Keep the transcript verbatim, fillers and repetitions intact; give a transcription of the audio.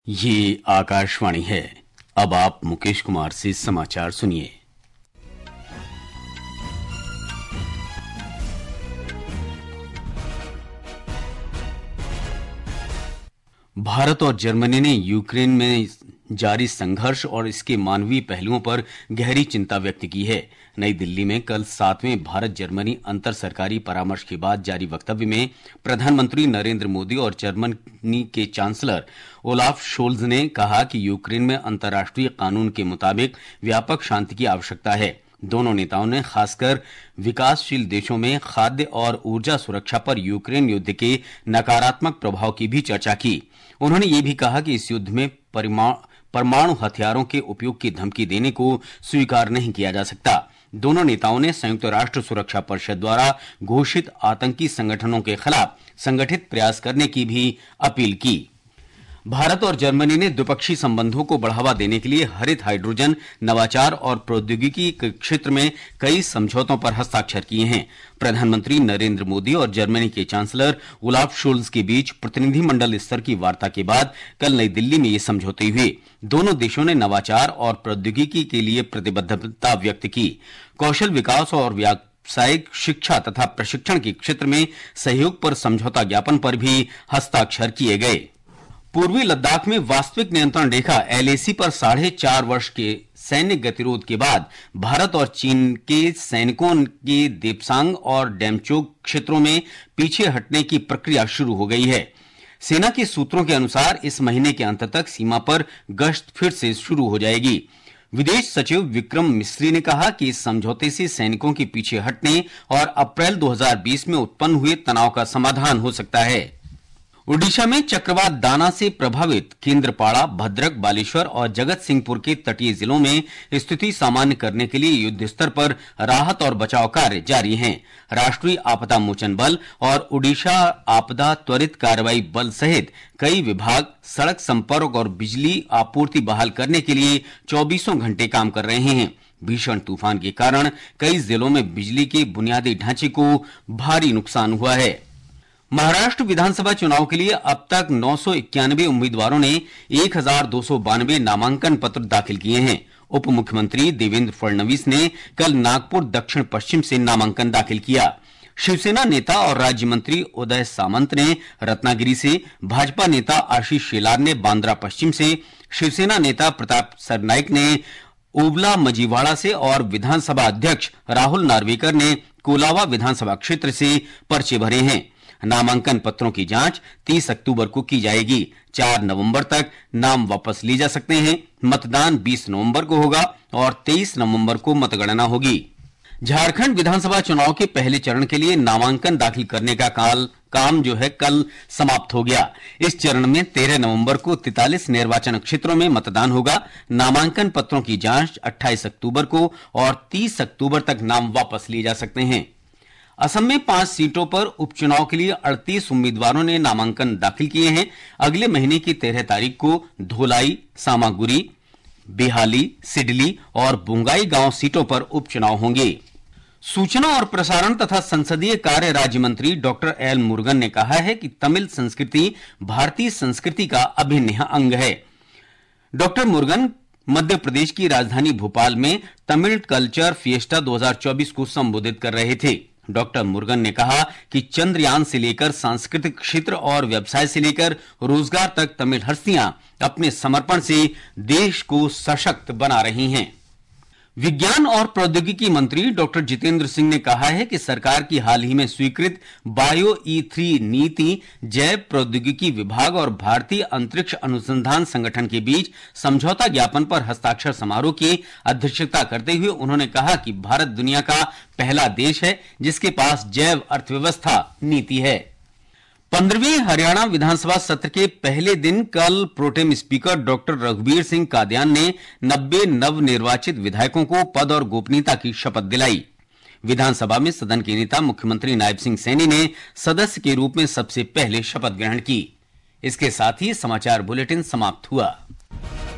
ये आकाशवाणी है। अब आप मुकेश कुमार से समाचार सुनिए। भारत और जर्मनी ने यूक्रेन में जारी संघर्ष और इसके मानवीय पहलुओं पर गहरी चिंता व्यक्त की है। नई दिल्ली में कल सातवें भारत जर्मनी अंतर सरकारी परामर्श के बाद जारी वक्तव्य में प्रधानमंत्री नरेंद्र मोदी और जर्मनी के चांसलर ओलाफ शोल्ज ने कहा कि यूक्रेन में अंतर्राष्ट्रीय कानून के मुताबिक व्यापक शांति की आवश्यकता है। दोनों नेताओं ने खासकर विकासशील देशों में खाद्य और ऊर्जा सुरक्षा पर यूक्रेन युद्ध के नकारात्मक प्रभाव की भी चर्चा की। उन्होंने ये भी कहा कि इस युद्ध में परमाणु हथियारों के उपयोग की धमकी देने को स्वीकार नहीं किया जा सकता। दोनों नेताओं ने संयुक्त राष्ट्र सुरक्षा परिषद द्वारा घोषित आतंकी संगठनों के खिलाफ संगठित प्रयास करने की भी अपील की। भारत और जर्मनी ने द्विपक्षीय संबंधों को बढ़ावा देने के लिए हरित हाइड्रोजन, नवाचार और प्रौद्योगिकी के क्षेत्र में कई समझौतों पर हस्ताक्षर किए हैं। प्रधानमंत्री नरेंद्र मोदी और जर्मनी के चांसलर ओलाफ शोल्ज के बीच प्रतिनिधिमंडल स्तर की वार्ता के बाद कल नई दिल्ली में ये समझौते हुए। दोनों देशों ने नवाचार और प्रौद्योगिकी के लिए प्रतिबद्धता व्यक्त की। कौशल विकास और व्यावसायिक शिक्षा तथा प्रशिक्षण के क्षेत्र में सहयोग पर समझौता ज्ञापन पर भी हस्ताक्षर किए गए। पूर्वी लद्दाख में वास्तविक नियंत्रण रेखा एलएसी पर साढ़े चार वर्ष के सैन्य गतिरोध के बाद भारत और चीन के सैनिकों के देपसांग और डेमचोक क्षेत्रों में पीछे हटने की प्रक्रिया शुरू हो गई है। सेना के सूत्रों के अनुसार इस महीने के अंत तक सीमा पर गश्त फिर से शुरू हो जाएगी। विदेश सचिव विक्रम मिस्री ने कहा कि इस समझौते से सैनिकों के पीछे हटने और अप्रैल दो हज़ार बीस में उत्पन्न हुए तनाव का समाधान हो सकता है। ओडिशा में चक्रवात दाना से प्रभावित केंद्रपाड़ा, भद्रक, बालेश्वर और जगत सिंहपुर के तटीय जिलों में स्थिति सामान्य करने के लिए युद्ध स्तर पर राहत और बचाव कार्य जारी हैं। राष्ट्रीय आपदा मोचन बल और ओडिशा आपदा त्वरित कार्रवाई बल सहित कई विभाग सड़क संपर्क और बिजली आपूर्ति बहाल करने के लिए चौबीसों घंटे काम कर रहे हैं। भीषण तूफान के कारण कई जिलों में बिजली के बुनियादी ढांचे को भारी नुकसान हुआ है। महाराष्ट्र विधानसभा चुनाव के लिए अब तक नौ सौ इक्यानवे उम्मीदवारों ने एक हजार दो सौ बानवे नामांकन पत्र दाखिल किए हैं। उप मुख्यमंत्री देवेंद्र फडणवीस ने कल नागपुर दक्षिण पश्चिम से नामांकन दाखिल किया। शिवसेना नेता और राज्य मंत्री उदय सामंत ने रत्नागिरी से, भाजपा नेता आशीष शेलार ने बांद्रा पश्चिम से, शिवसेना नेता प्रताप सरनाइक ने ओबला मजीवाड़ा से और विधानसभा अध्यक्ष राहुल नार्वेकर ने कोलावा विधानसभा क्षेत्र से पर्चे भरे हैं। नामांकन पत्रों की जांच तीस अक्टूबर को की जाएगी। चार नवंबर तक नाम वापस लिए जा सकते हैं। मतदान बीस नवंबर को होगा और तेईस नवंबर को मतगणना होगी। झारखंड विधानसभा चुनाव के पहले चरण के लिए नामांकन दाखिल करने का काल काम जो है कल समाप्त हो गया। इस चरण में तेरह नवंबर को तैंतालीस निर्वाचन क्षेत्रों में मतदान होगा। नामांकन पत्रों की जांच अट्ठाईस अक्टूबर को और तीस अक्टूबर तक नाम वापस लिए जा सकते हैं। असम में पांच सीटों पर उपचुनाव के लिए अड़तीस उम्मीदवारों ने नामांकन दाखिल किए हैं। अगले महीने की तेरह तारीख को धोलाई, सामागुरी, बेहाली, सिडली और बुंगाई गांव सीटों पर उपचुनाव होंगे। सूचना और प्रसारण तथा संसदीय कार्य राज्य मंत्री डॉक्टर एल मुरुगन ने कहा है कि तमिल संस्कृति भारतीय संस्कृति का अभिन्न अंग है। डॉक्टर मुरुगन मध्य प्रदेश की राजधानी भोपाल में तमिल कल्चर फिएस्टा दो हज़ार चौबीस को संबोधित कर रहे थे। डॉक्टर मुरुगन ने कहा कि चंद्रयान से लेकर सांस्कृतिक क्षेत्र और व्यवसाय से लेकर रोजगार तक तमिल हस्तियां अपने समर्पण से देश को सशक्त बना रही हैं। विज्ञान और प्रौद्योगिकी मंत्री डॉक्टर जितेंद्र सिंह ने कहा है कि सरकार की हाल ही में स्वीकृत बायो ई थ्री नीति जैव प्रौद्योगिकी विभाग और भारतीय अंतरिक्ष अनुसंधान संगठन के बीच समझौता ज्ञापन पर हस्ताक्षर समारोह की अध्यक्षता करते हुए उन्होंने कहा कि भारत दुनिया का पहला देश है जिसके पास जैव अर्थव्यवस्था नीति है। पंद्रहवें हरियाणा विधानसभा सत्र के पहले दिन कल प्रोटेम स्पीकर डॉक्टर रघुवीर सिंह कादियान ने नब्बे नवनिर्वाचित विधायकों को पद और गोपनीयता की शपथ दिलाई। विधानसभा में सदन के नेता मुख्यमंत्री नायब सिंह सैनी ने सदस्य के रूप में सबसे पहले शपथ ग्रहण की। इसके साथ ही समाचार बुलेटिन समाप्त हुआ।